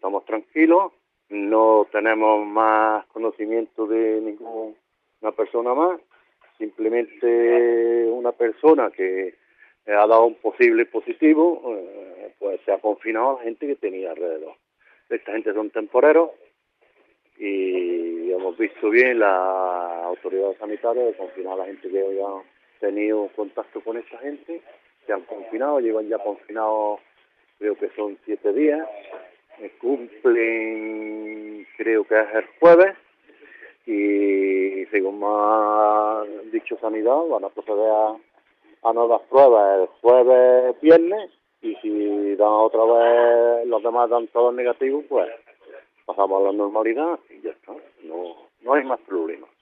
estamos tranquilos, no tenemos más conocimiento de ninguna persona más, simplemente una persona que ha dado un posible positivo, pues se ha confinado a la gente que tenía alrededor. Esta gente son temporeros y hemos visto bien las autoridades sanitarias de confinar a la gente que haya tenido contacto con esta gente, se han confinado, llevan ya confinados, creo que son 7 días, cumplen, creo que es el jueves, y según me ha dicho Sanidad, van a proceder a nuevas pruebas el jueves, viernes, y si dan otra vez, los demás dan todos negativos, pues pasamos a la normalidad y ya está, no hay más problemas.